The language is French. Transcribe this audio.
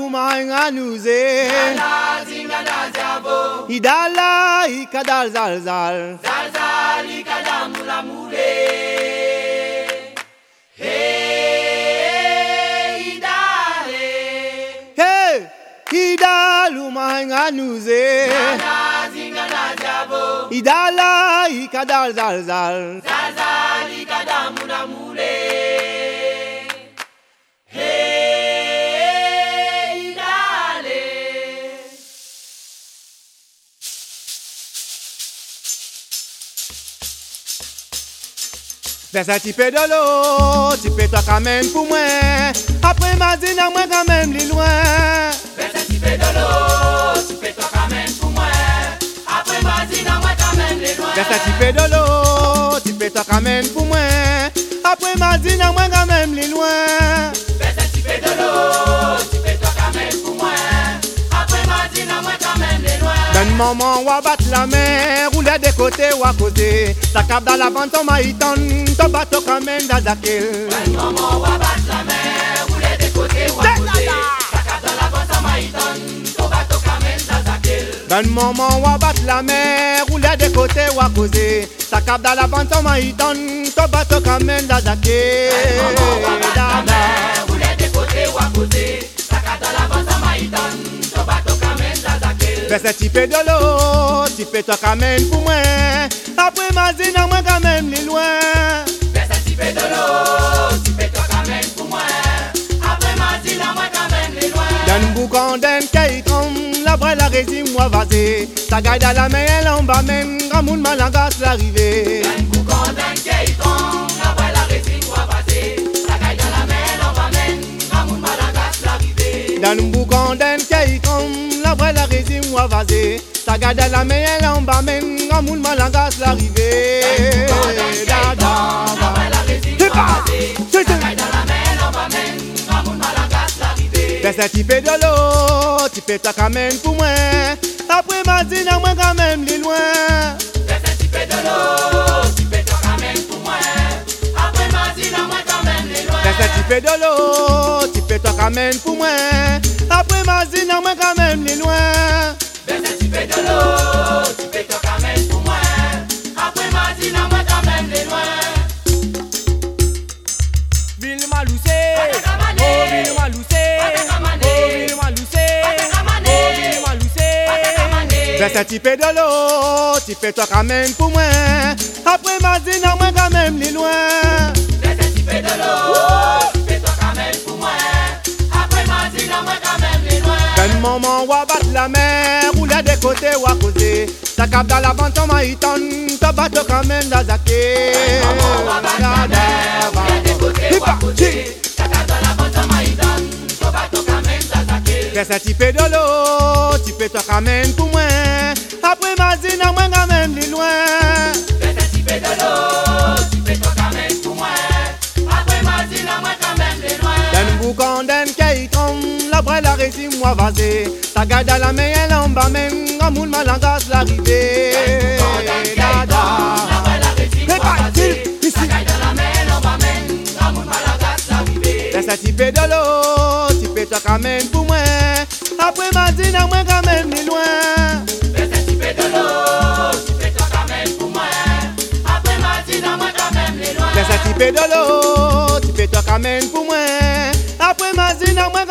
luma nuze. Dala zingana zabo. Idala ikadal zalzal. Zalzal ikadal mula mule. Hey idale. Hey idal luma nuze. Dala zingana zabo. Idala ikadal zalzal. Zalzal ikadal mula mule. Verse un petit peu de l'eau, tu peux toi quand même pour moi. Après ma dîne, moi quand même les loin. Verse un petit peu de l'eau, tu peux toi quand même pour moi. Après ma dîne, moi quand même les loin. Verse un petit peu de l'eau, tu peux toi quand même pour moi. Après ma dîne, moi quand même les loin. Verse un petit peu de l'eau, tu peux toi quand même pour moi. Après ma dîne, moi quand même les loin. D'un moment, on va battre la mer, rouler des côtés ou à côté. Ça cap dans la vente, on m'a ton bateau quand même d'Azakil. D'un moment, on va battre la mer, rouler des côtés ou à côté. Ça cap dans la vente, on m'a ton bateau quand même d'Azakil. D'un moment, on va battre la mer, rouler des côtés ou à côté. Ça cap dans la vente, on m'a ton bateau quand même d'Azakil. D'un moment, on va battre la mer, rouler des côtés ou à côté. Ça cap dans la vente, on m'a ton bateau quand même d'Azakil. Verse un petit peu de l'eau, tu peux toi quand même pour moi. Après ma dîne, moi quand même les loin. Verse un petit peu de l'eau, tu peux toi quand même pour moi. Après ma dîne, moi quand même les loin. Dans le boucan d'un caïtron, la vraie la résine, moi vasé. Ça gagne à la main, elle en bas même, quand mon malangas l'arrivée. Dans le boucan d'un caïtron, la vraie la résine, moi vasé. Ça gagne à la main, elle en bas même, quand mon malangas l'arrivée. Dans le boucan d'un caïtron, la vraie la résine, moi vasé. Ça gagne à la main, elle en bas même, quand mon malangas l'arrivée. Verse un petit peu de l'eau, tu peux toi quand même pour moi. Après ma dîne, moi quand même les loin. Verse un petit peu de l'eau, tu peux toi quand même pour moi. Après ma dîne, moi quand même les loin. Verse un petit peu de l'eau, tu peux toi quand même pour moi. Après ma dîne, moi quand même les loin. Verse un petit peu de l'eau, tu peux toi quand même pour moi. Après ma dîne, moi quand même les loin. Ville Maloussé, oh Ville Maloussé, oh Ville Maloussé, oh Ville Maloussé. Verse un petit peu de l'eau, tu peux toi quand même pour moi. Après ma dîne, moi quand même les loin. Verse un petit peu de l'eau, tu peux toi quand même pour moi. Après ma dîne, moi quand même les loin. D'un moment, on va battre la mer, rouler des côtés ou à côté. Ça cap dans la vente, on m'a ton bateau quand même d'Azakil. On va battre la mer, rouler des côtés ou à côté. Ça cap dans la vente, on m'a ton bateau quand même d'Azakil. Verse un petit peu de l'eau, tu peux toi quand même pour moi. Après ma dîne, moi quand même les loin. Verse un petit peu de l'eau, tu peux toi quand même pour moi. Après ma dîne, moi quand même les loin. Dans le boucan d'un caïtron, la vraie la résine, moi vasé. Ça garde à la main, elle en bas même, quand mon malangas l'arrivée. Verse un petit peu de l'eau, tu peux toi quand même pour moi. Après ma dîne, moi quand même les loin. Verse un petit peu de l'eau, tu peux toi quand même pour moi. Après ma dîne, moi quand même les loin. Verse un petit peu de l'eau, tu peux toi quand même pour moi. Après ma dîne, moi